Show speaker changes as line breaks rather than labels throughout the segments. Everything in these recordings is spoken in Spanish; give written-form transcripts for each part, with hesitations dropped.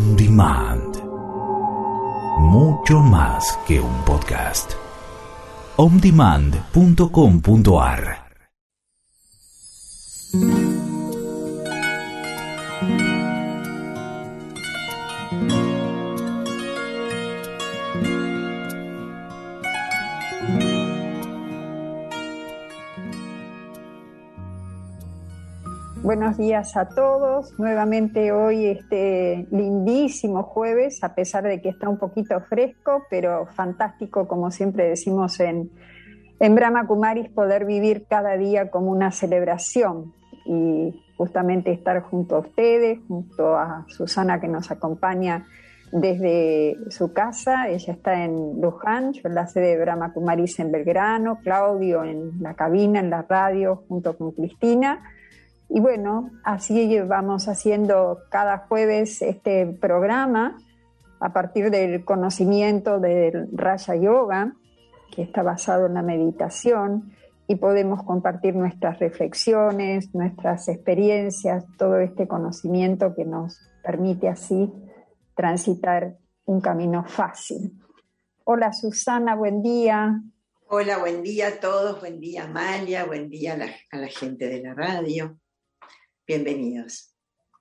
On Demand. Mucho más que un podcast. ondemand.com.ar.
Buenos días a todos. Nuevamente hoy este lindísimo jueves, a pesar de que está un poquito fresco, pero fantástico, como siempre decimos en Brahma Kumaris, poder vivir cada día como una celebración y justamente estar junto a ustedes, junto a Susana que nos acompaña desde su casa. Ella está en Luján, yo en la sede de Brahma Kumaris en Belgrano, Claudio en la cabina, en la radio, junto con Cristina. Y bueno, así vamos haciendo cada jueves este programa a partir del conocimiento del Raja Yoga, que está basado en la meditación, y podemos compartir nuestras reflexiones, nuestras experiencias, todo este conocimiento que nos permite así transitar un camino fácil. Hola Susana, buen día.
Hola, buen día a todos, buen día Amalia, buen día a la gente de la radio. Bienvenidos.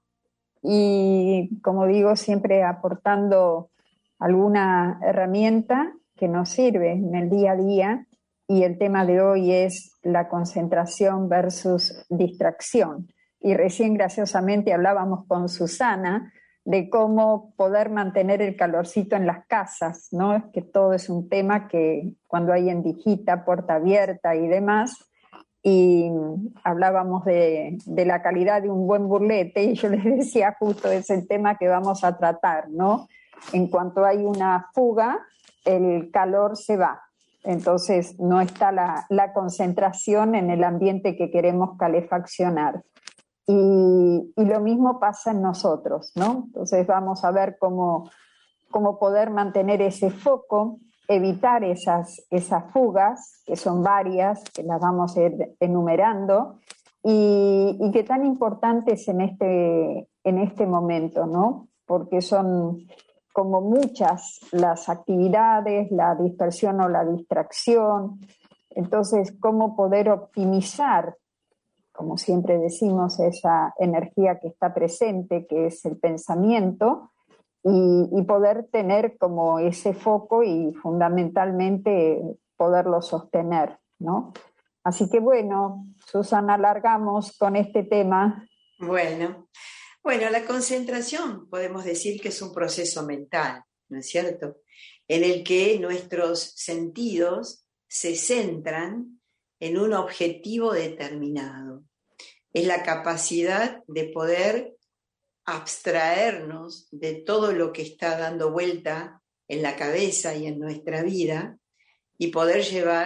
Y como digo, siempre aportando alguna herramienta que nos sirve en el día a día, y el tema de hoy es la concentración versus distracción. Y recién graciosamente hablábamos con Susana de cómo poder mantener el calorcito en las casas, ¿no? Es que todo es un tema que cuando hay endijita, puerta abierta y demás. Y hablábamos de la calidad de un buen burlete, y yo les decía justo es el tema que vamos a tratar, ¿no? En cuanto hay una fuga, el calor se va, entonces no está la concentración en el ambiente que queremos calefaccionar. Y lo mismo pasa en nosotros, ¿no? Entonces vamos a ver cómo poder mantener ese foco, evitar esas fugas, que son varias, que las vamos a ir enumerando, y que tan importantes en este momento, ¿no? Porque son como muchas las actividades, la dispersión o la distracción. Entonces, cómo poder optimizar, como siempre decimos, esa energía que está presente, que es el pensamiento, y poder tener como ese foco y fundamentalmente poderlo sostener, ¿no? Así que bueno, Susana, largamos con este tema.
Bueno, la concentración podemos decir que es un proceso mental, ¿no es cierto? En el que nuestros sentidos se centran en un objetivo determinado. Es la capacidad de poder abstraernos de todo lo que está dando vuelta en la cabeza y en nuestra vida y poder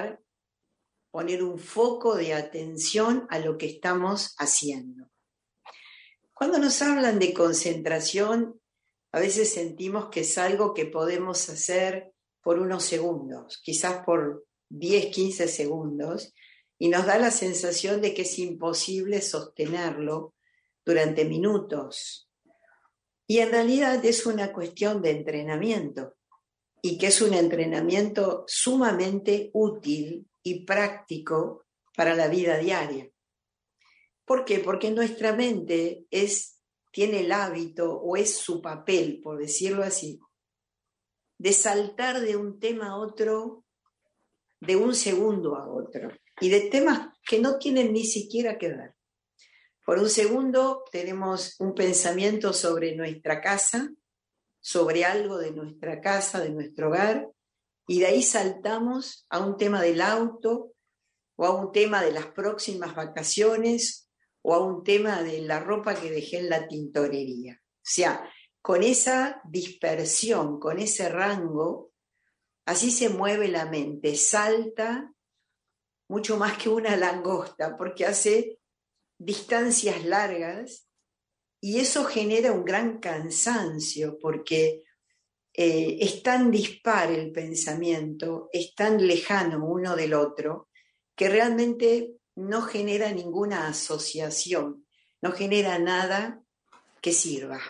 poner un foco de atención a lo que estamos haciendo. Cuando nos hablan de concentración, a veces sentimos que es algo que podemos hacer por unos segundos, quizás por 10, 15 segundos, y nos da la sensación de que es imposible sostenerlo durante minutos. Y en realidad es una cuestión de entrenamiento, y que es un entrenamiento sumamente útil y práctico para la vida diaria. ¿Por qué? Porque nuestra mente tiene el hábito, o es su papel, por decirlo así, de saltar de un tema a otro, de un segundo a otro, y de temas que no tienen ni siquiera que ver. Por un segundo tenemos un pensamiento sobre nuestra casa, sobre algo de nuestra casa, de nuestro hogar, y de ahí saltamos a un tema del auto, o a un tema de las próximas vacaciones, o a un tema de la ropa que dejé en la tintorería. O sea, con esa dispersión, con ese rango, así se mueve la mente, salta mucho más que una langosta, porque hace distancias largas, y eso genera un gran cansancio, porque es tan dispar el pensamiento, es tan lejano uno del otro, que realmente no genera ninguna asociación, no genera nada que sirva.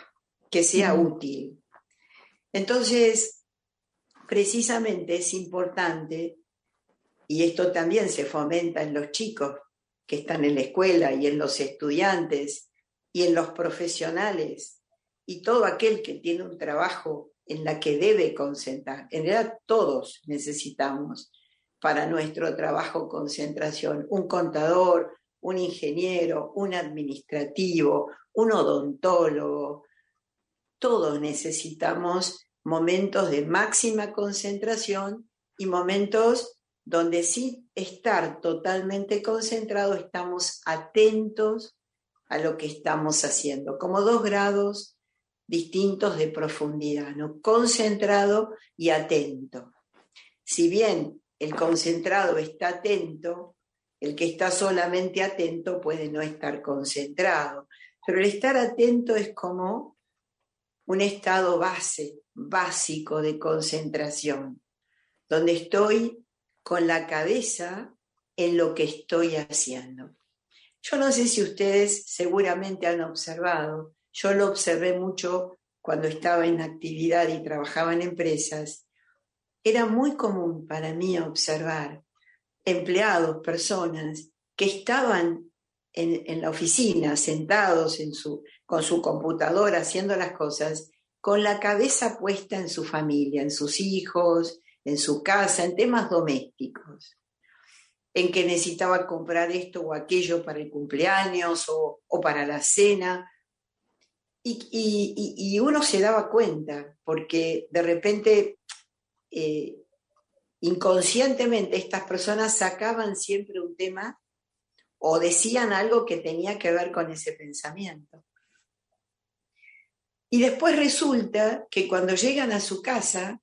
que sea útil. Entonces, precisamente es importante, y esto también se fomenta en los chicos que están en la escuela y en los estudiantes y en los profesionales y todo aquel que tiene un trabajo en la que debe concentrar. En realidad todos necesitamos para nuestro trabajo concentración, un contador, un ingeniero, un administrativo, un odontólogo. Todos necesitamos momentos de máxima concentración y momentos donde sin estar totalmente concentrados estamos atentos a lo que estamos haciendo, como 2 grados distintos de profundidad, ¿no? Concentrado y atento. Si bien el concentrado está atento, el que está solamente atento puede no estar concentrado, pero el estar atento es como un estado básico de concentración, donde estoy con la cabeza en lo que estoy haciendo. Yo no sé si ustedes seguramente han observado, yo lo observé mucho cuando estaba en actividad y trabajaba en empresas. Era muy común para mí observar empleados, personas que estaban en la oficina, sentados con su computadora haciendo las cosas, con la cabeza puesta en su familia, en sus hijos, en su casa, en temas domésticos, en que necesitaba comprar esto o aquello para el cumpleaños o para la cena. Y uno se daba cuenta, porque de repente, inconscientemente, estas personas sacaban siempre un tema o decían algo que tenía que ver con ese pensamiento. Y después resulta que cuando llegan a su casa,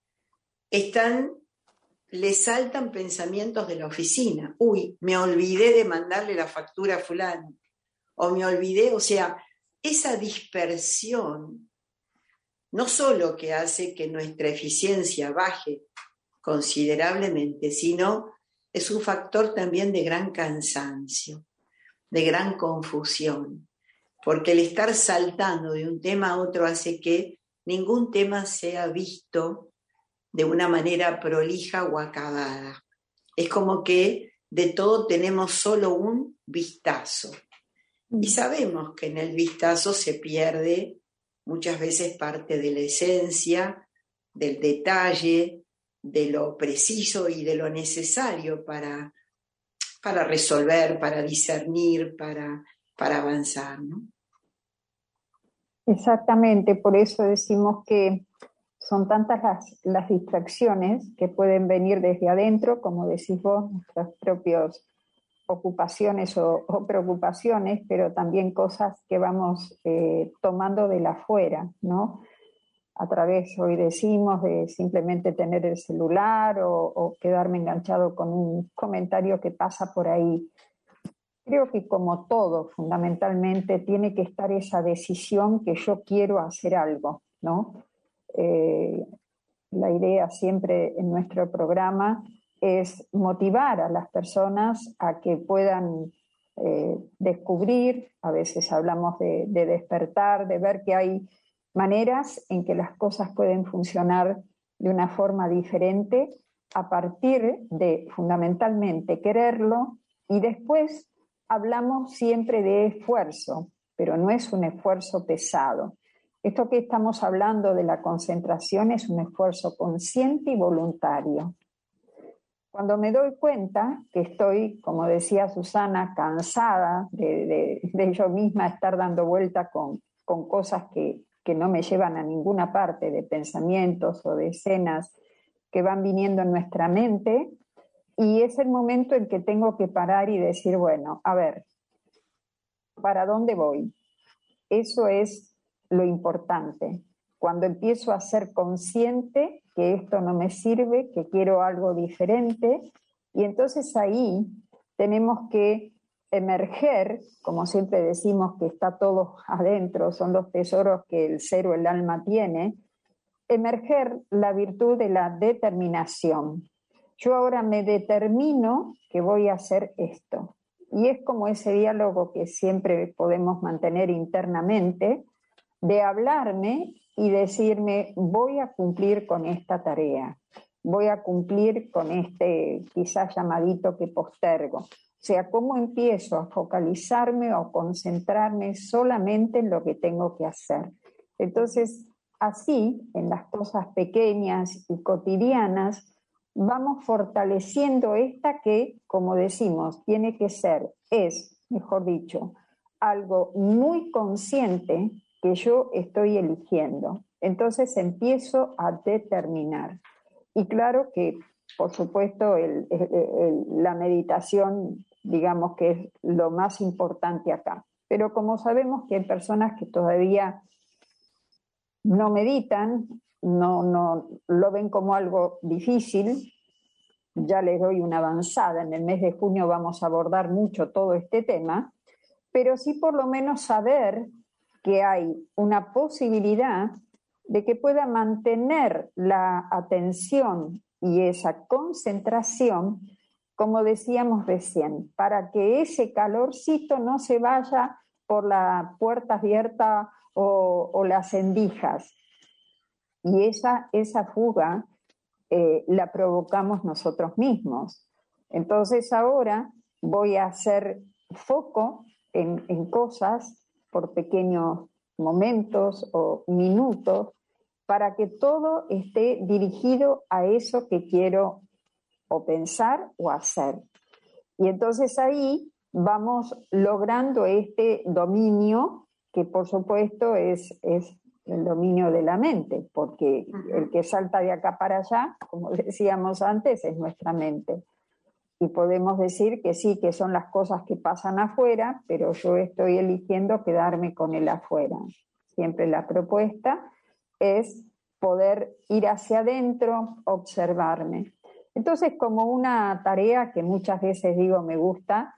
les saltan pensamientos de la oficina. Uy, me olvidé de mandarle la factura a fulano. O me olvidé, o sea, esa dispersión no solo que hace que nuestra eficiencia baje considerablemente, sino es un factor también de gran cansancio, de gran confusión, porque el estar saltando de un tema a otro hace que ningún tema sea visto de una manera prolija o acabada. Es como que de todo tenemos solo un vistazo. Y sabemos que en el vistazo se pierde muchas veces parte de la esencia, del detalle, de lo preciso y de lo necesario para resolver, para discernir, para avanzar, ¿no?
Exactamente, por eso decimos que son tantas las distracciones que pueden venir desde adentro, como decís vos, nuestras propias ocupaciones o preocupaciones, pero también cosas que vamos tomando de la afuera, ¿no? A través, hoy decimos, de simplemente tener el celular o quedarme enganchado con un comentario que pasa por ahí. Creo que como todo, fundamentalmente, tiene que estar esa decisión que yo quiero hacer algo, ¿no? La idea siempre en nuestro programa es motivar a las personas a que puedan descubrir, a veces hablamos de despertar, de ver que hay maneras en que las cosas pueden funcionar de una forma diferente a partir de fundamentalmente quererlo, y después hablamos siempre de esfuerzo, pero no es un esfuerzo pesado. Esto que estamos hablando de la concentración es un esfuerzo consciente y voluntario. Cuando me doy cuenta que estoy, como decía Susana, cansada de yo misma estar dando vuelta con cosas que no me llevan a ninguna parte, de pensamientos o de escenas que van viniendo en nuestra mente, y es el momento en que tengo que parar y decir, bueno, a ver, ¿para dónde voy? Eso es lo importante. Cuando empiezo a ser consciente que esto no me sirve, que quiero algo diferente, y entonces ahí tenemos que emerger, como siempre decimos que está todo adentro, son los tesoros que el ser o el alma tiene, emerger la virtud de la determinación. Yo ahora me determino que voy a hacer esto. Y es como ese diálogo que siempre podemos mantener internamente, de hablarme y decirme, voy a cumplir con esta tarea, voy a cumplir con este quizás llamadito que postergo. O sea, ¿cómo empiezo a focalizarme o concentrarme solamente en lo que tengo que hacer? Entonces, así, en las cosas pequeñas y cotidianas, vamos fortaleciendo esta que, como decimos, tiene que ser, mejor dicho, algo muy consciente que yo estoy eligiendo. Entonces empiezo a determinar. Y claro que, por supuesto, la meditación, digamos que es lo más importante acá. Pero como sabemos que hay personas que todavía no meditan, no lo ven como algo difícil, ya les doy una avanzada. En el mes de junio vamos a abordar mucho todo este tema, pero sí por lo menos saber que hay una posibilidad de que pueda mantener la atención y esa concentración, como decíamos recién, para que ese calorcito no se vaya por la puerta abierta o las endijas. Y esa fuga la provocamos nosotros mismos. Entonces ahora voy a hacer foco en cosas por pequeños momentos o minutos para que todo esté dirigido a eso que quiero o pensar o hacer. Y entonces ahí vamos logrando este dominio que por supuesto es el dominio de la mente, porque el que salta de acá para allá, como decíamos antes, es nuestra mente. Y podemos decir que sí, que son las cosas que pasan afuera, pero yo estoy eligiendo quedarme con el afuera. Siempre la propuesta es poder ir hacia adentro, observarme. Entonces, como una tarea que muchas veces digo me gusta,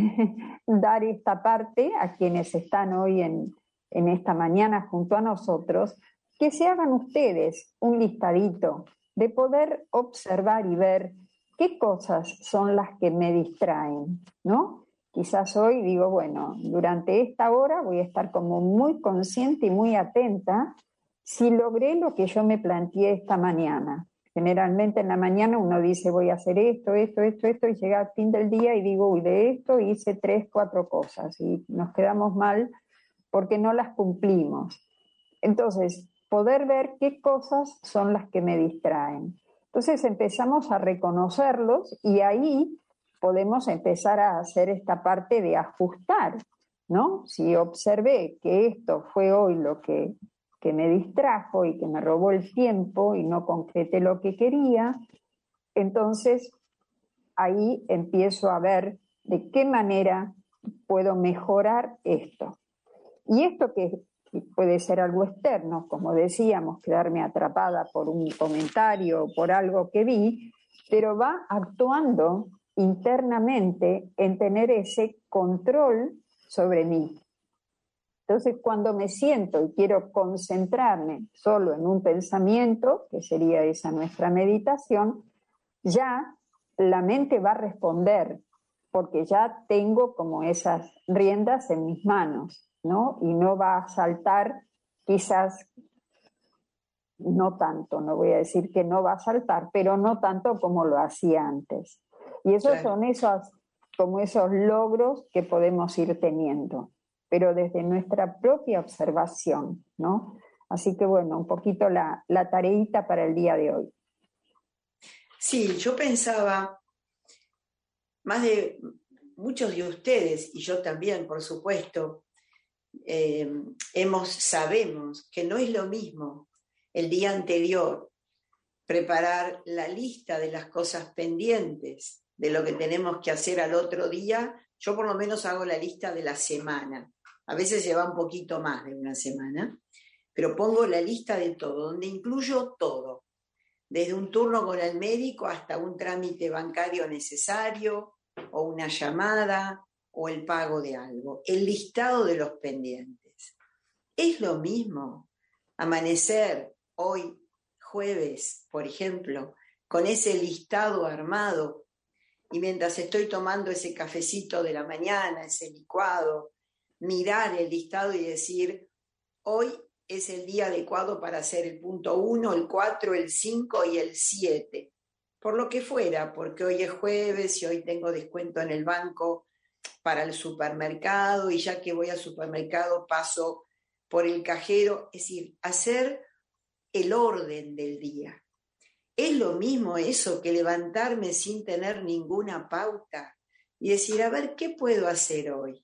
dar esta parte a quienes están hoy en esta mañana junto a nosotros, que se hagan ustedes un listadito de poder observar y ver qué cosas son las que me distraen, ¿no? Quizás hoy digo, bueno, durante esta hora voy a estar como muy consciente y muy atenta si logré lo que yo me planteé esta mañana. Generalmente en la mañana uno dice, voy a hacer esto, y llega al fin del día y digo, uy, de esto hice 3, 4 cosas y nos quedamos mal porque no las cumplimos. Entonces, poder ver qué cosas son las que me distraen. Entonces empezamos a reconocerlos y ahí podemos empezar a hacer esta parte de ajustar, ¿no? Si observé que esto fue hoy lo que me distrajo y que me robó el tiempo y no concreté lo que quería, entonces ahí empiezo a ver de qué manera puedo mejorar esto. Y esto que puede ser algo externo, como decíamos, quedarme atrapada por un comentario o por algo que vi, pero va actuando internamente en tener ese control sobre mí. Entonces, cuando me siento y quiero concentrarme solo en un pensamiento, que sería esa nuestra meditación, ya la mente va a responder, porque ya tengo como esas riendas en mis manos, ¿no? Y no va a saltar, quizás no tanto, no voy a decir que no va a saltar, pero no tanto como lo hacía antes. Y esos son esos logros que podemos ir teniendo, pero desde nuestra propia observación, ¿no? Así que bueno, un poquito la tareita para el día de hoy.
Sí, yo pensaba, más de muchos de ustedes, y yo también, por supuesto, sabemos que no es lo mismo el día anterior preparar la lista de las cosas pendientes, de lo que tenemos que hacer al otro día. Yo por lo menos hago la lista de la semana. A veces lleva un poquito más de una semana, pero pongo la lista de todo, donde incluyo todo, desde un turno con el médico hasta un trámite bancario necesario, o una llamada, o el pago de algo, el listado de los pendientes. Es lo mismo amanecer hoy, jueves, por ejemplo, con ese listado armado, y mientras estoy tomando ese cafecito de la mañana, ese licuado, mirar el listado y decir, hoy es el día adecuado para hacer el punto 1, el 4, el 5 y el 7. Por lo que fuera, porque hoy es jueves y hoy tengo descuento en el banco para el supermercado y ya que voy al supermercado paso por el cajero. Es decir, hacer el orden del día. ¿Es lo mismo eso que levantarme sin tener ninguna pauta y decir, a ver, ¿qué puedo hacer hoy?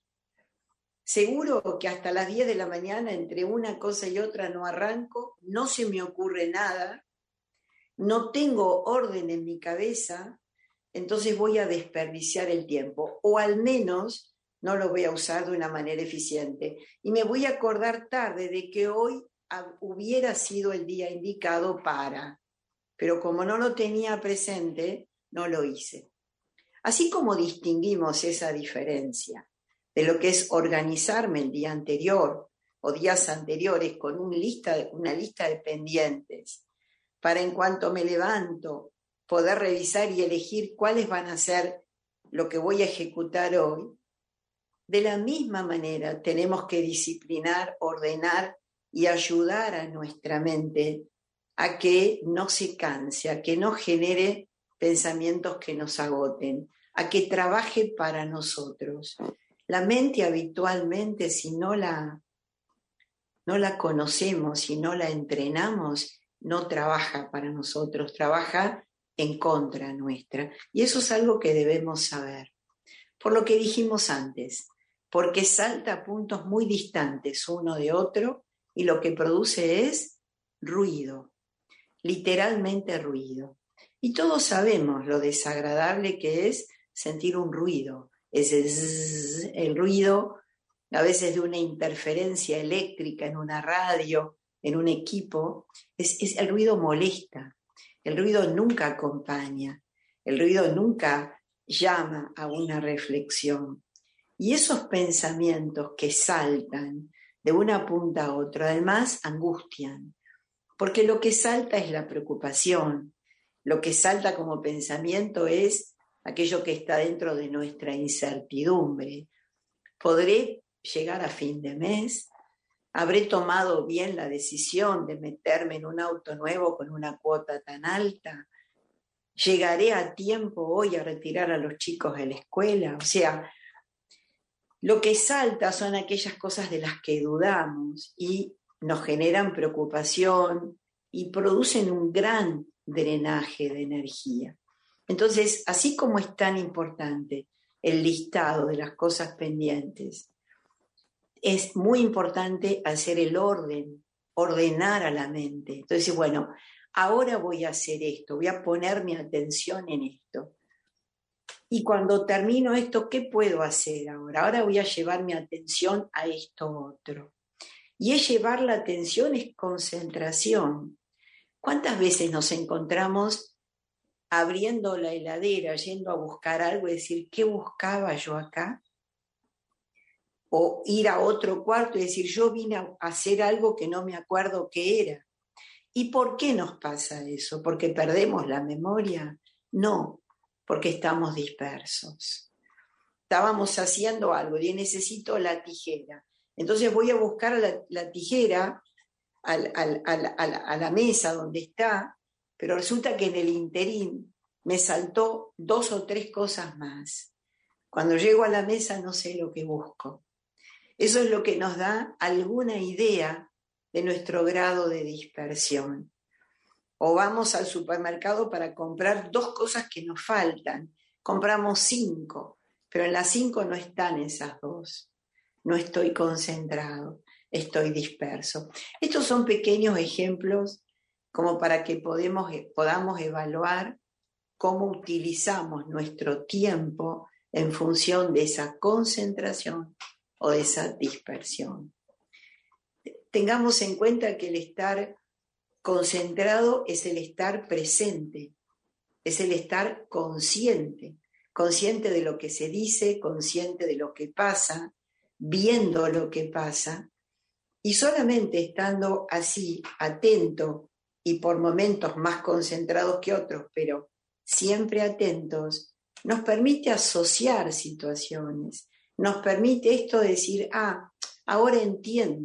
Seguro que hasta las 10 de la mañana, entre una cosa y otra, no arranco, no se me ocurre nada, no tengo orden en mi cabeza, entonces voy a desperdiciar el tiempo, o al menos no lo voy a usar de una manera eficiente. Y me voy a acordar tarde de que hoy hubiera sido el día indicado para, pero como no lo tenía presente, no lo hice. Así como distinguimos esa diferencia de lo que es organizarme el día anterior o días anteriores con una lista de pendientes, para en cuanto me levanto poder revisar y elegir cuáles van a ser lo que voy a ejecutar hoy, de la misma manera tenemos que disciplinar, ordenar y ayudar a nuestra mente a que no se canse, a que no genere pensamientos que nos agoten, a que trabaje para nosotros. La mente habitualmente, si no la conocemos, si no la entrenamos, no trabaja para nosotros, trabaja en contra nuestra. Y eso es algo que debemos saber. Por lo que dijimos antes, porque salta a puntos muy distantes uno de otro y lo que produce es ruido, literalmente ruido. Y todos sabemos lo desagradable que es sentir un ruido, ese zzz, el ruido a veces de una interferencia eléctrica en una radio, en un equipo, el ruido molesta, el ruido nunca acompaña, el ruido nunca llama a una reflexión. Y esos pensamientos que saltan de una punta a otra, además angustian, porque lo que salta es la preocupación, lo que salta como pensamiento es aquello que está dentro de nuestra incertidumbre. ¿Podré llegar a fin de mes? ¿Habré tomado bien la decisión de meterme en un auto nuevo con una cuota tan alta? ¿Llegaré a tiempo hoy a retirar a los chicos de la escuela? O sea, lo que salta son aquellas cosas de las que dudamos y nos generan preocupación y producen un gran drenaje de energía. Entonces, así como es tan importante el listado de las cosas pendientes, es muy importante hacer el orden, ordenar a la mente. Entonces, bueno, ahora voy a hacer esto, voy a poner mi atención en esto. Y cuando termino esto, ¿qué puedo hacer ahora? Ahora voy a llevar mi atención a esto otro. Y es llevar la atención, es concentración. ¿Cuántas veces nos encontramos abriendo la heladera, yendo a buscar algo y decir, ¿qué buscaba yo acá? O ir a otro cuarto y decir, yo vine a hacer algo que no me acuerdo qué era. ¿Y por qué nos pasa eso? ¿Porque perdemos la memoria? No, porque estamos dispersos. Estábamos haciendo algo y necesito la tijera. Entonces voy a buscar la tijera a la mesa donde está, pero resulta que en el interín me saltó 2 o 3 cosas más. Cuando llego a la mesa no sé lo que busco. Eso es lo que nos da alguna idea de nuestro grado de dispersión. O vamos al supermercado para comprar 2 cosas que nos faltan. Compramos 5, pero en las 5 no están esas 2. No estoy concentrado, estoy disperso. Estos son pequeños ejemplos como para que podamos evaluar cómo utilizamos nuestro tiempo en función de esa concentración o de esa dispersión. Tengamos en cuenta que el estar concentrado es el estar presente, es el estar consciente, consciente de lo que se dice, consciente de lo que pasa, viendo lo que pasa, y solamente estando así, atento y por momentos más concentrados que otros, pero siempre atentos, nos permite asociar situaciones, nos permite esto de decir, ahora entiendo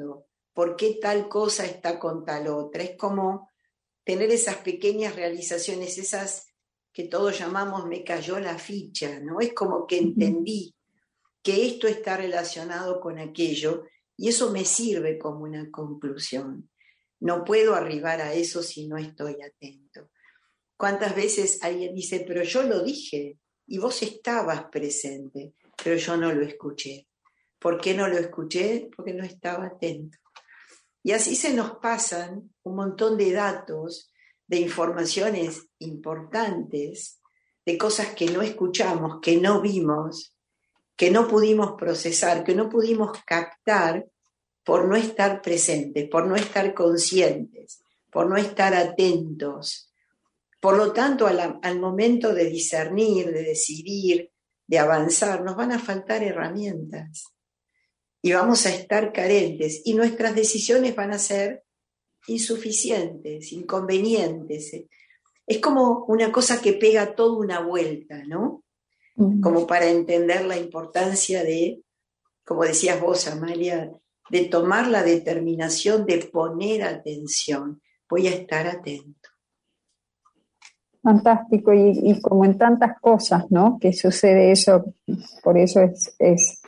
por qué tal cosa está con tal otra. Es como tener esas pequeñas realizaciones, esas que todos llamamos me cayó la ficha, ¿no? Es como que entendí que esto está relacionado con aquello y eso me sirve como una conclusión. No puedo arribar a eso si no estoy atento. ¿Cuántas veces alguien dice, pero yo lo dije y vos estabas presente, pero yo no lo escuché? ¿Por qué no lo escuché? Porque no estaba atento. Y así se nos pasan un montón de datos, de informaciones importantes, de cosas que no escuchamos, que no vimos, que no pudimos procesar, que no pudimos captar por no estar presentes, por no estar conscientes, por no estar atentos. Por lo tanto, al momento de discernir, de decidir, de avanzar, nos van a faltar herramientas y vamos a estar carentes y nuestras decisiones van a ser insuficientes, inconvenientes. Es como una cosa que pega toda una vuelta, ¿no? Como para entender la importancia de, como decías vos, Amalia, de tomar la determinación de poner atención. Voy a estar atento.
Fantástico, y como en tantas cosas, ¿no? Que sucede eso, por eso es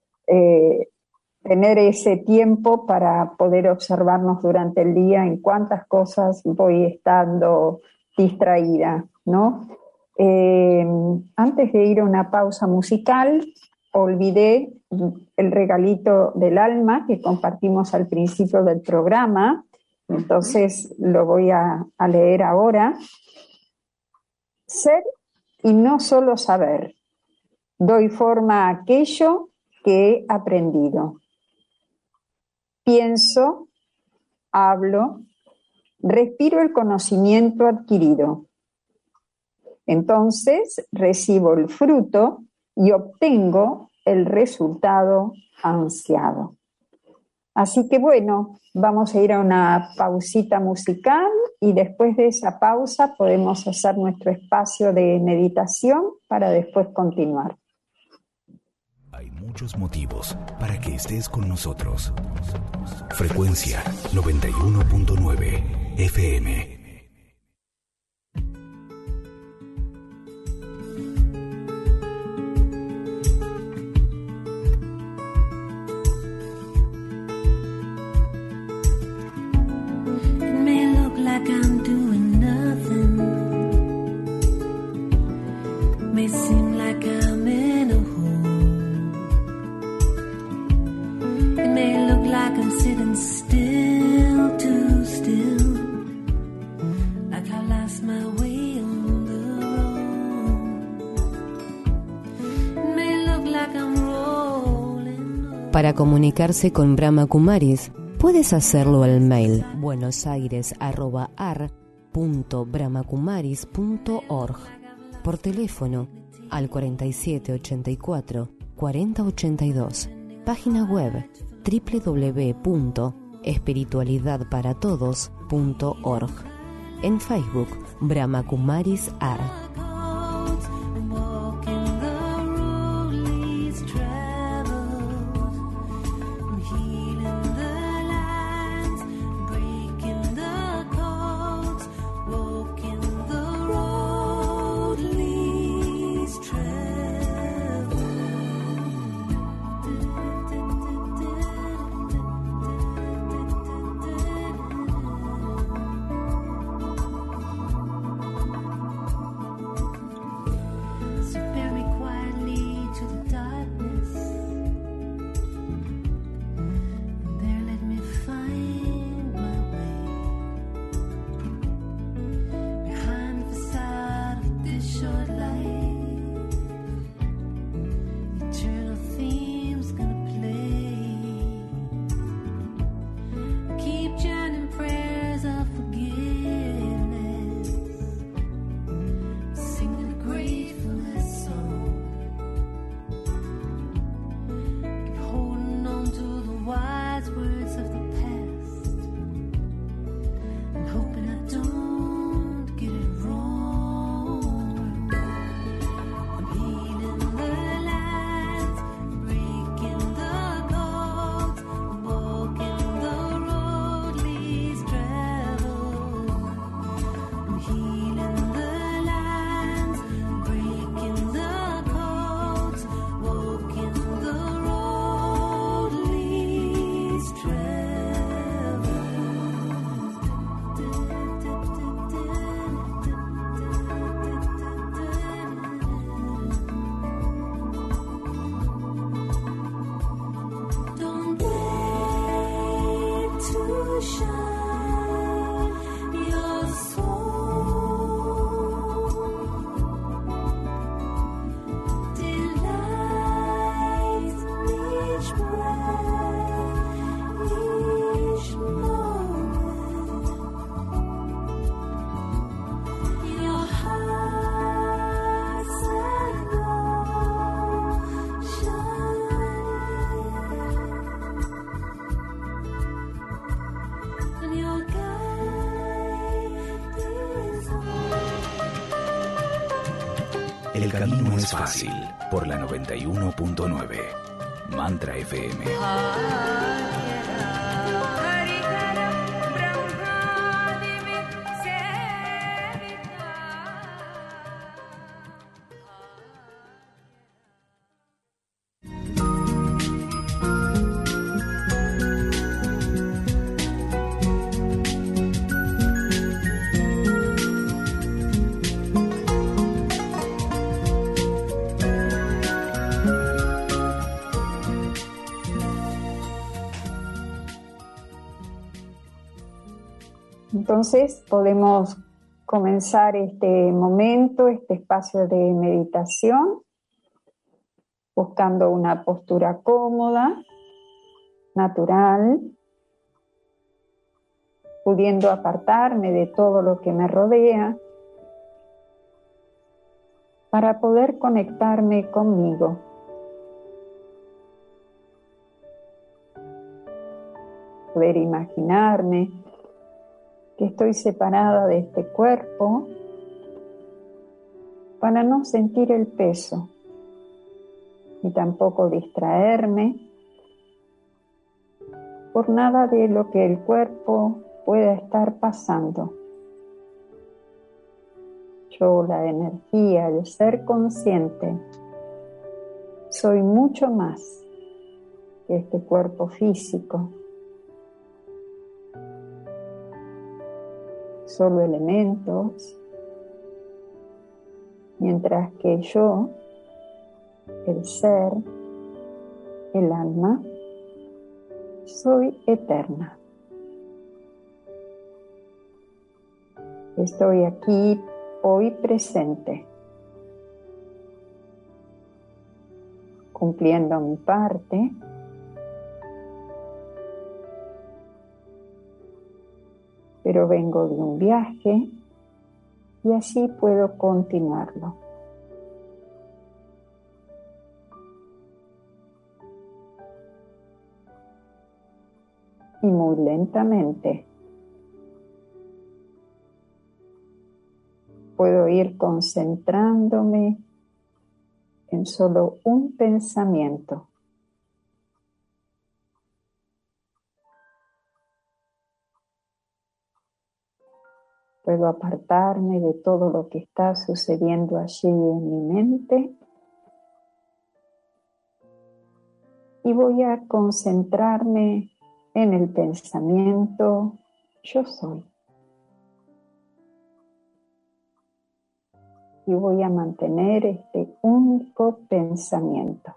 tener ese tiempo para poder observarnos durante el día en cuántas cosas voy estando distraída, ¿no? Antes de ir a una pausa musical, olvidé el regalito del alma que compartimos al principio del programa, entonces lo voy a leer ahora. Ser y no solo saber. Doy forma a aquello que he aprendido. Pienso, hablo, respiro el conocimiento adquirido. Entonces recibo el fruto y obtengo el resultado ansiado. Así que bueno, vamos a ir a una pausita musical y después de esa pausa podemos hacer nuestro espacio de meditación para después continuar.
Hay muchos motivos para que estés con nosotros. Frecuencia 91.9 FM.
Like I'm doing nothing. May seem like I'm in a hole. It may look like I'm sitting still, too still. Like I lost my way on the road. It may look like I'm rolling.
Para comunicarse con Brahma Kumaris, puedes hacerlo al mail buenosaires@ar.brahmakumaris.org, por teléfono al 4784 4082, página web www.espiritualidadparatodos.org, en Facebook Brahma Kumaris Ar.
El camino es fácil por la 91.9. Mantra FM.
Entonces podemos comenzar este momento, este espacio de meditación, buscando una postura cómoda, natural, pudiendo apartarme de todo lo que me rodea para poder conectarme conmigo. Poder imaginarme que estoy separada de este cuerpo para no sentir el peso y tampoco distraerme por nada de lo que el cuerpo pueda estar pasando. Yo, la energía, el ser consciente, soy mucho más que este cuerpo físico. Solo elementos, mientras que yo, el ser, el alma, soy eterna. Estoy aquí hoy presente, cumpliendo mi parte, pero vengo de un viaje y así puedo continuarlo. Y muy lentamente puedo ir concentrándome en solo un pensamiento. Puedo apartarme de todo lo que está sucediendo allí en mi mente y voy a concentrarme en el pensamiento yo soy. Y voy a mantener este único pensamiento.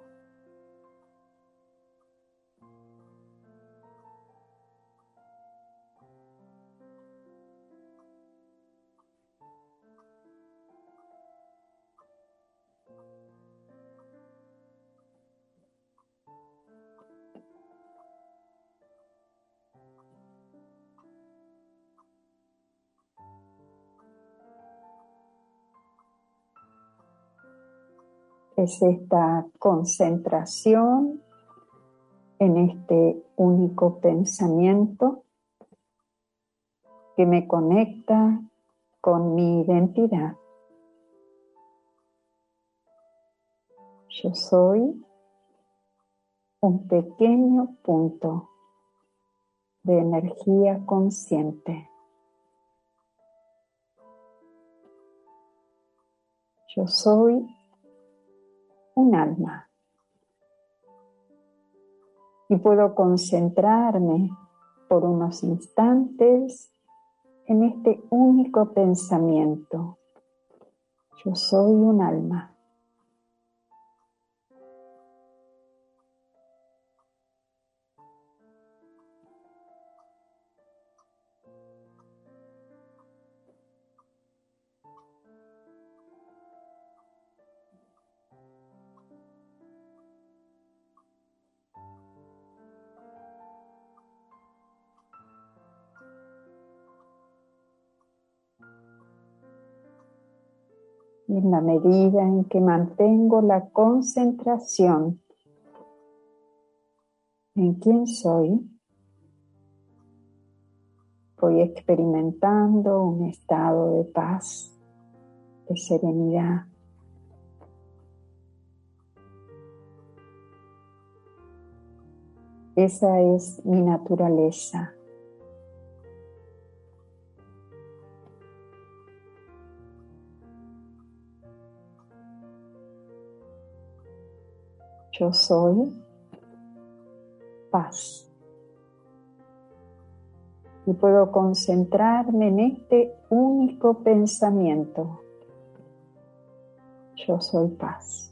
Es esta concentración en este único pensamiento que me conecta con mi identidad. Yo soy un pequeño punto de energía consciente. Yo soy un alma y puedo concentrarme por unos instantes en este único pensamiento. Yo soy un alma. Y en la medida en que mantengo la concentración en quién soy, voy experimentando un estado de paz, de serenidad, Esa es mi naturaleza. Yo soy paz. Y puedo concentrarme en este único pensamiento. Yo soy paz.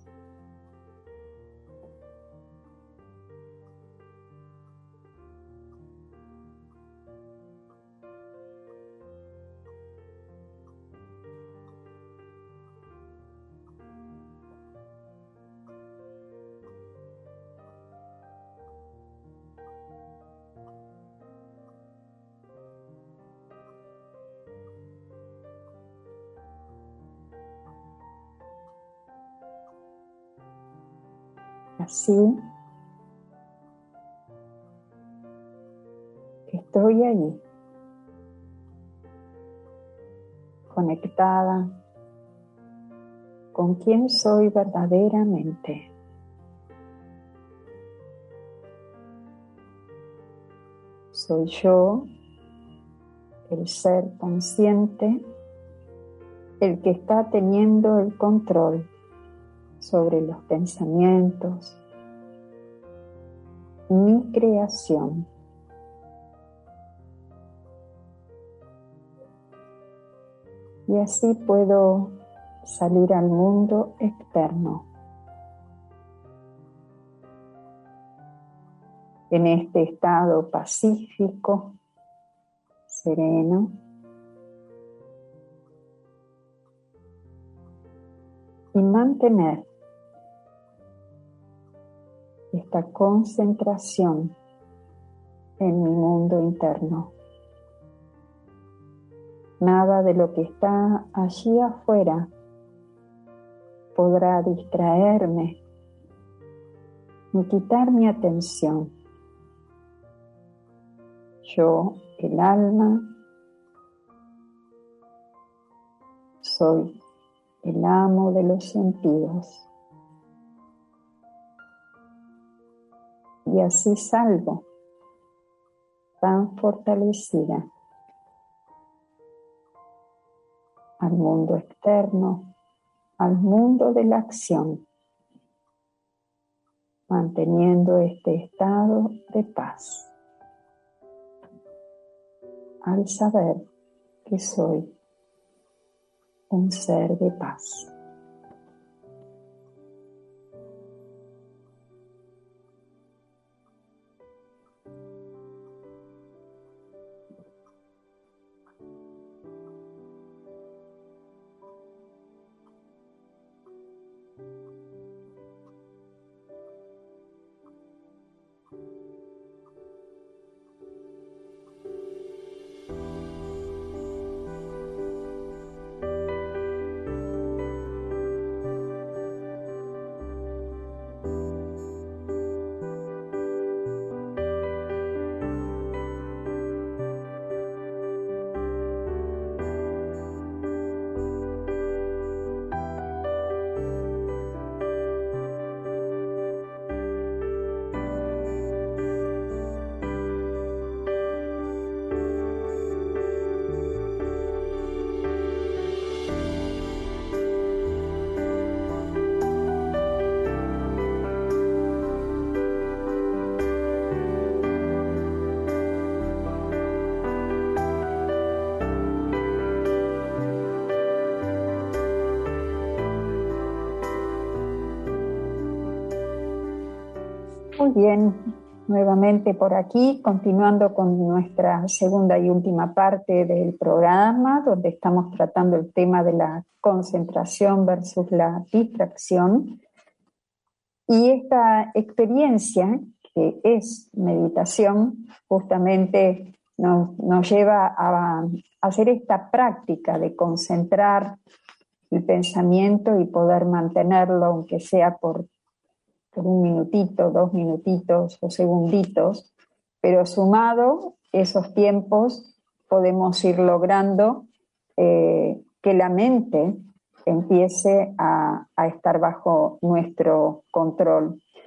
Así estoy ahí, conectada con quién soy verdaderamente. Soy yo, el ser consciente, el que está teniendo el control sobre los pensamientos, mi creación. Y así puedo salir al mundo externo. En este estado pacífico, sereno, y mantener esta concentración en mi mundo interno. Nada de lo que está allí afuera podrá distraerme ni quitar mi atención. Yo, el alma, soy el amo de los sentidos. Y así salgo tan fortalecida al mundo externo, al mundo de la acción, manteniendo este estado de paz, al saber que soy un ser de paz. Muy bien, nuevamente por aquí, continuando con nuestra segunda y última parte del programa, donde estamos tratando el tema de la concentración versus la distracción. Y esta experiencia, que es meditación, justamente nos lleva a hacer esta práctica de concentrar el pensamiento y poder mantenerlo, aunque sea por un minutito, 2 minutitos o segunditos, pero sumado esos tiempos podemos ir logrando que la mente empiece a estar bajo nuestro control.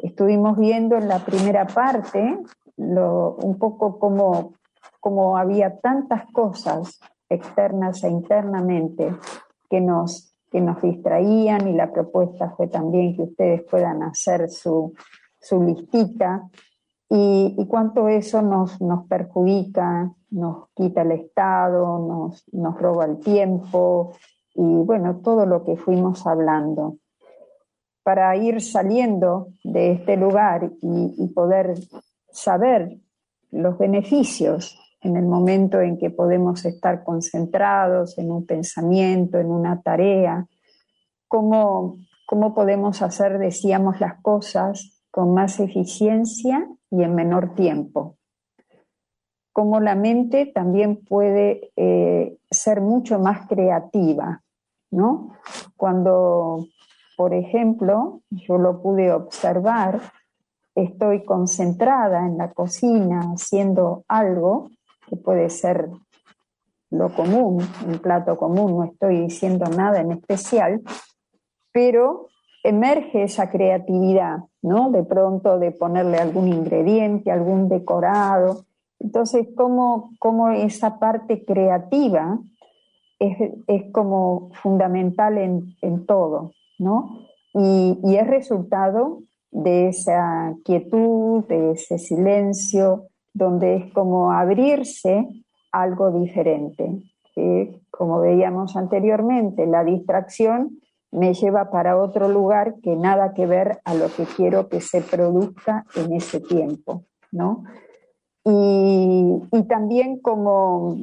Estuvimos viendo en la primera parte un poco cómo había tantas cosas externas e internamente que nos distraían, y la propuesta fue también que ustedes puedan hacer su listita, y cuánto eso nos perjudica, nos quita el estado, nos roba el tiempo, y bueno, todo lo que fuimos hablando. Para ir saliendo de este lugar y poder saber los beneficios en el momento en que podemos estar concentrados en un pensamiento, en una tarea, cómo podemos hacer, decíamos, las cosas con más eficiencia y en menor tiempo. Cómo la mente también puede ser mucho más creativa, ¿no? Cuando, por ejemplo, yo lo pude observar, estoy concentrada en la cocina haciendo algo que puede ser lo común, un plato común, no estoy diciendo nada en especial, pero emerge esa creatividad, ¿no? De pronto de ponerle algún ingrediente, algún decorado. Entonces, cómo esa parte creativa es como fundamental en todo, ¿no? Y es resultado de esa quietud, de ese silencio, donde es como abrirse a algo diferente. Como veíamos anteriormente, la distracción me lleva para otro lugar que nada que ver a lo que quiero que se produzca en ese tiempo, ¿no? Y también como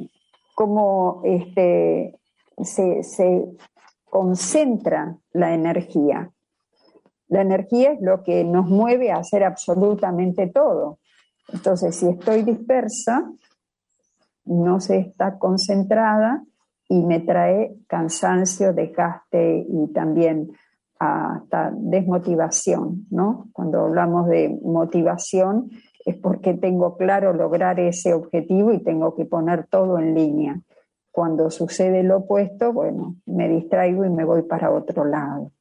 se concentra la energía. La energía es lo que nos mueve a hacer absolutamente todo. Entonces, si estoy dispersa, no se está concentrada y me trae cansancio, desgaste y también hasta desmotivación, ¿no? Cuando hablamos de motivación es porque tengo claro lograr ese objetivo y tengo que poner todo en línea. Cuando sucede lo opuesto, bueno, me distraigo y me voy para otro lado.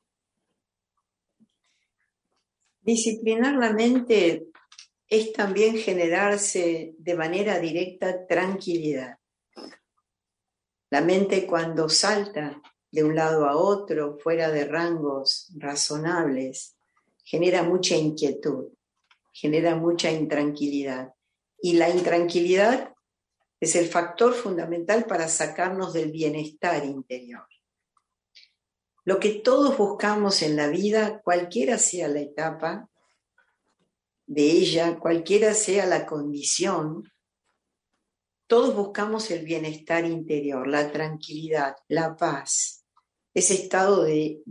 Disciplinar la mente es también generarse de manera directa tranquilidad. La mente, cuando salta de un lado a otro, fuera de rangos razonables, genera mucha inquietud, genera mucha intranquilidad. Y la intranquilidad es el factor fundamental para sacarnos del bienestar interior. Lo que todos buscamos en la vida, cualquiera sea la etapa de ella, cualquiera sea la condición, todos buscamos el bienestar interior, la tranquilidad, la paz, ese estado de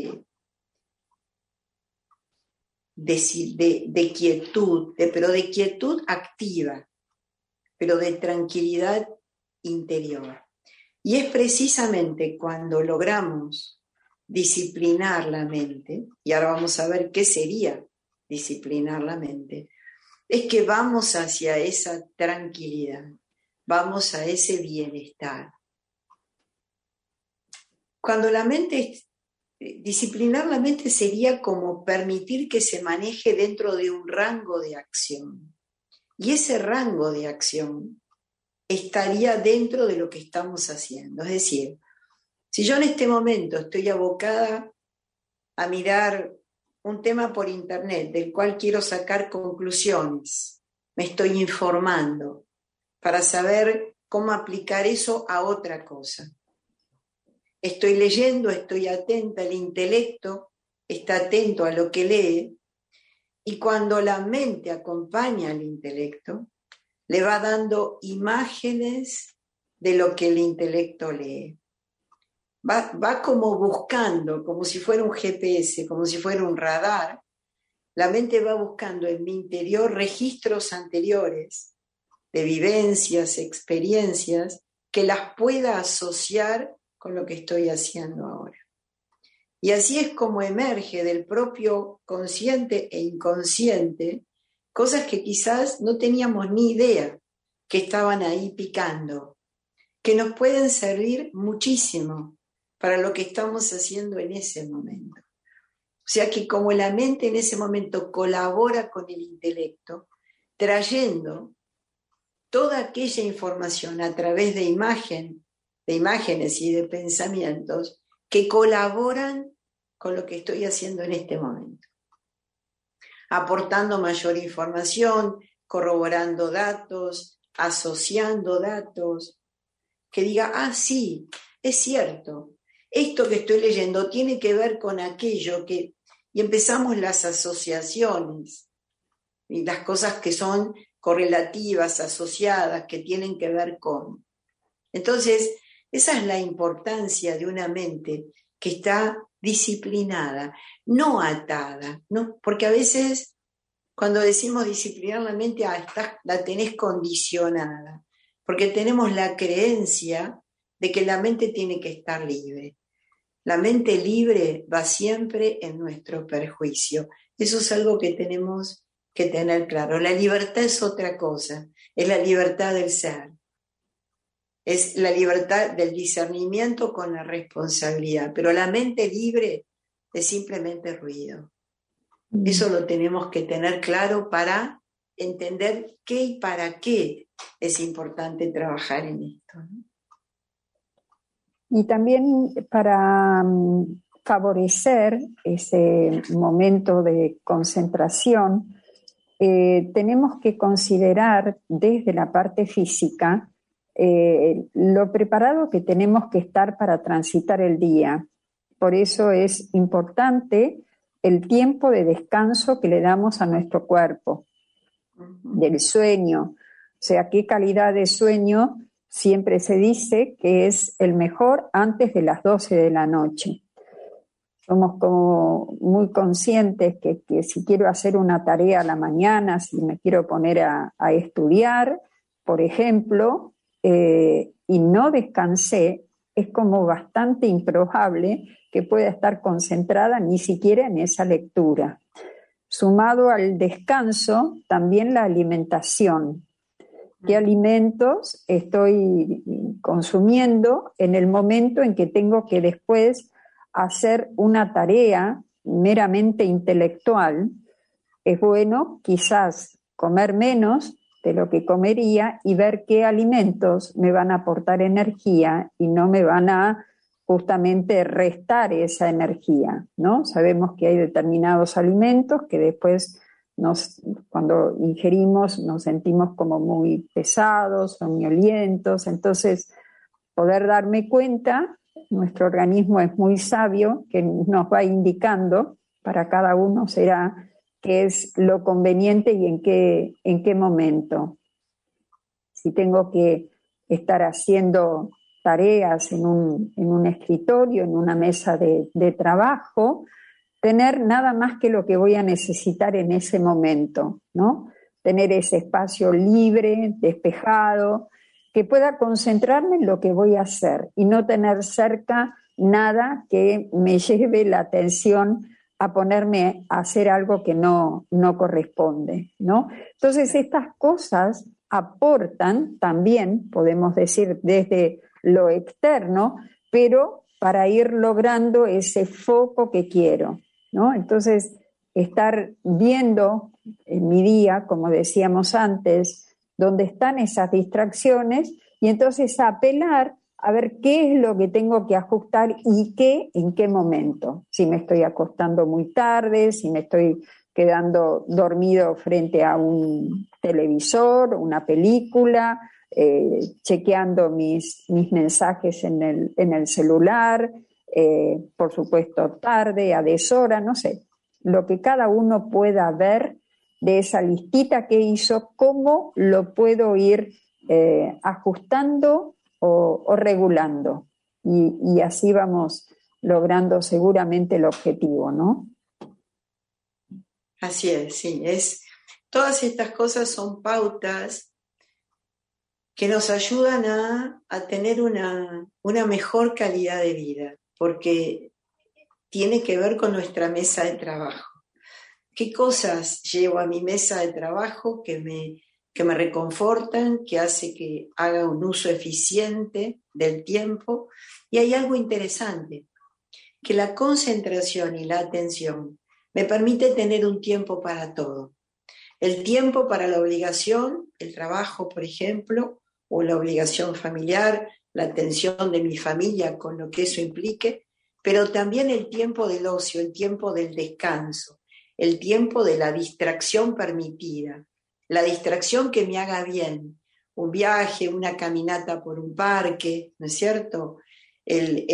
quietud, pero de quietud activa, pero de tranquilidad interior. Y es precisamente cuando logramos disciplinar la mente, y ahora vamos a ver qué sería disciplinar la mente, es que vamos hacia esa tranquilidad, vamos a ese bienestar. Cuando la mente, disciplinar la mente sería como permitir que se maneje dentro de un rango de acción. Y ese rango de acción estaría dentro de lo que estamos haciendo. Es decir, si yo en este momento estoy abocada a mirar un tema por internet del cual quiero sacar conclusiones, me estoy informando para saber cómo aplicar eso a otra cosa. Estoy leyendo, estoy atenta, el intelecto está atento a lo que lee, y cuando la mente acompaña al intelecto, le va dando imágenes de lo que el intelecto lee. Va como buscando, como si fuera un GPS, como si fuera un radar. La mente va buscando en mi interior registros anteriores de vivencias, experiencias, que las pueda asociar con lo que estoy haciendo ahora. Y así es como emerge del propio consciente e inconsciente cosas que quizás no teníamos ni idea que estaban ahí picando, que nos pueden servir muchísimo para lo que estamos haciendo en ese momento. O sea que como la mente en ese momento colabora con el intelecto, trayendo toda aquella información a través de imágenes y de pensamientos que colaboran con lo que estoy haciendo en este momento. Aportando mayor información, corroborando datos, asociando datos, que diga, sí, es cierto, esto que estoy leyendo tiene que ver con aquello que... Y empezamos las asociaciones, y las cosas que son correlativas, asociadas, que tienen que ver con. Entonces, esa es la importancia de una mente que está disciplinada, no atada, ¿no? Porque a veces cuando decimos disciplinar la mente, la tenés condicionada, porque tenemos la creencia de que la mente tiene que estar libre. La mente libre va siempre en nuestro perjuicio. Eso es algo que tenemos que tener claro. La libertad es otra cosa, es la libertad del ser. Es la libertad del discernimiento con la responsabilidad, pero la mente libre es simplemente ruido. Eso lo tenemos que tener claro para entender qué y para qué es importante trabajar en esto, ¿no?
Y también para favorecer ese momento de concentración, tenemos que considerar desde la parte física lo preparado que tenemos que estar para transitar el día. Por eso es importante el tiempo de descanso que le damos a nuestro cuerpo, del sueño. O sea, qué calidad de sueño siempre se dice que es el mejor antes de las 12 de la noche. Somos como muy conscientes que si quiero hacer una tarea a la mañana, si me quiero poner a estudiar, por ejemplo, y no descansé, es como bastante improbable que pueda estar concentrada ni siquiera en esa lectura. Sumado al descanso, también la alimentación. ¿Qué alimentos estoy consumiendo en el momento en que tengo que después hacer una tarea meramente intelectual? Es bueno quizás comer menos de lo que comería y ver qué alimentos me van a aportar energía y no me van a justamente restar esa energía, ¿no? Sabemos que hay determinados alimentos que después cuando ingerimos nos sentimos como muy pesados, soñolientos, entonces poder darme cuenta, nuestro organismo es muy sabio, que nos va indicando, para cada uno será qué es lo conveniente y en qué momento. Si tengo que estar haciendo tareas en un escritorio, en una mesa de trabajo, tener nada más que lo que voy a necesitar en ese momento, ¿no? Tener ese espacio libre, despejado, que pueda concentrarme en lo que voy a hacer y no tener cerca nada que me lleve la atención a ponerme a hacer algo que no corresponde, ¿no? Entonces estas cosas aportan también, podemos decir, desde lo externo, pero para ir logrando ese foco que quiero, ¿no? Entonces, estar viendo en mi día, como decíamos antes, dónde están esas distracciones y entonces apelar a ver qué es lo que tengo que ajustar y en qué momento. Si me estoy acostando muy tarde, si me estoy quedando dormido frente a un televisor, una película, chequeando mis mensajes en el celular, por supuesto tarde, a deshora, no sé, lo que cada uno pueda ver de esa listita que hizo, cómo lo puedo ir ajustando o regulando. Y así vamos logrando seguramente el objetivo, ¿no?
Así es, sí. Todas estas cosas son pautas que nos ayudan a tener una mejor calidad de vida, porque tiene que ver con nuestra mesa de trabajo. ¿Qué cosas llevo a mi mesa de trabajo que me reconfortan, que hace que haga un uso eficiente del tiempo? Y hay algo interesante. que la concentración y la atención me permite tener un tiempo para todo. El tiempo para la obligación, el trabajo, por ejemplo, o la obligación familiar, la atención de mi familia con lo que eso implique, pero también el tiempo del ocio, el tiempo del descanso, el tiempo de la distracción permitida, la distracción que me haga bien, un viaje, una caminata por un parque, ¿no es cierto? El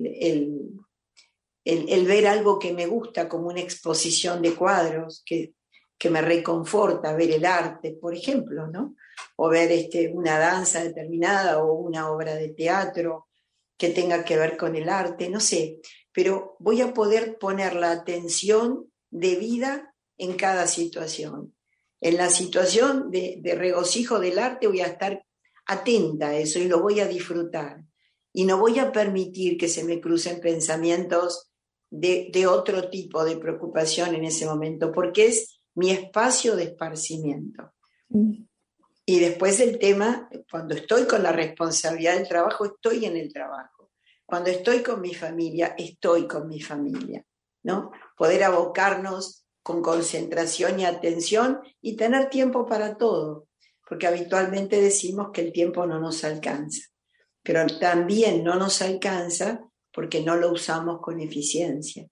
ver algo que me gusta, como una exposición de cuadros, que me reconforta, ver el arte, por ejemplo, ¿no? O ver una danza determinada o una obra de teatro que tenga que ver con el arte, no sé, pero voy a poder poner la atención debida en cada situación. En la situación de regocijo del arte voy a estar atenta a eso y lo voy a disfrutar. Y no voy a permitir que se me crucen pensamientos de otro tipo de preocupación en ese momento, porque es mi espacio de esparcimiento. Y después el tema, cuando estoy con la responsabilidad del trabajo, estoy en el trabajo. Cuando estoy con mi familia, estoy con mi familia, ¿no? Poder abocarnos con concentración y atención y tener tiempo para todo, porque habitualmente decimos que el tiempo no nos alcanza, pero también no nos alcanza porque no lo usamos con eficiencia.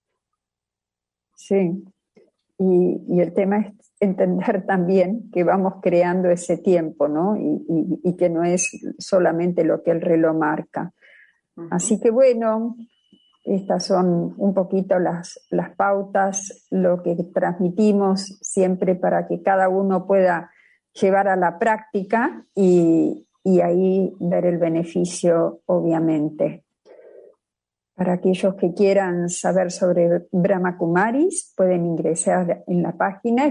Sí, y el tema es entender también que vamos creando ese tiempo, ¿no? Y que no es solamente lo que el reloj marca. Uh-huh. Así que bueno, estas son un poquito las pautas, lo que transmitimos siempre para que cada uno pueda llevar a la práctica y ahí ver el beneficio, obviamente. Para aquellos que quieran saber sobre Brahma Kumaris, pueden ingresar en la página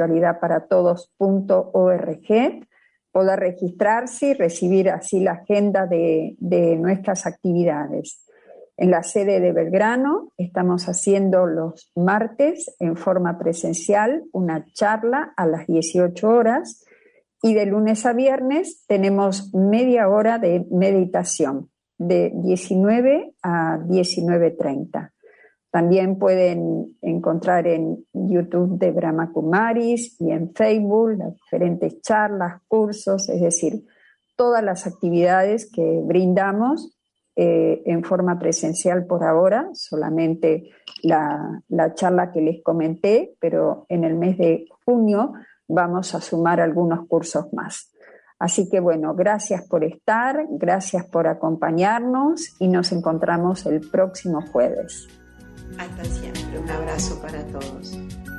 espiritualidadparatodos.org, poder registrarse y recibir así la agenda de nuestras actividades. En la sede de Belgrano estamos haciendo los martes en forma presencial una charla a las 18 horas y de lunes a viernes tenemos media hora de meditación de 19 a 19:30. También pueden encontrar en YouTube de Brahma Kumaris y en Facebook las diferentes charlas, cursos, es decir, todas las actividades que brindamos en forma presencial por ahora, solamente la charla que les comenté, pero en el mes de junio vamos a sumar algunos cursos más. Así que bueno, gracias por estar, gracias por acompañarnos y nos encontramos el próximo jueves.
Hasta siempre, un abrazo para todos.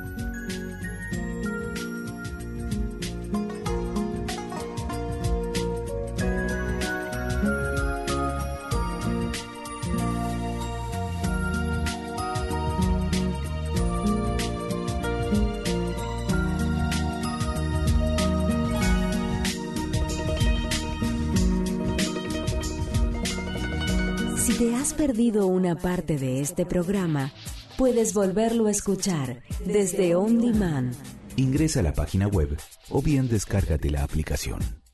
Si te has perdido una parte de este programa, puedes volverlo a escuchar desde On Demand.
Ingresa a la página web o bien descárgate la aplicación.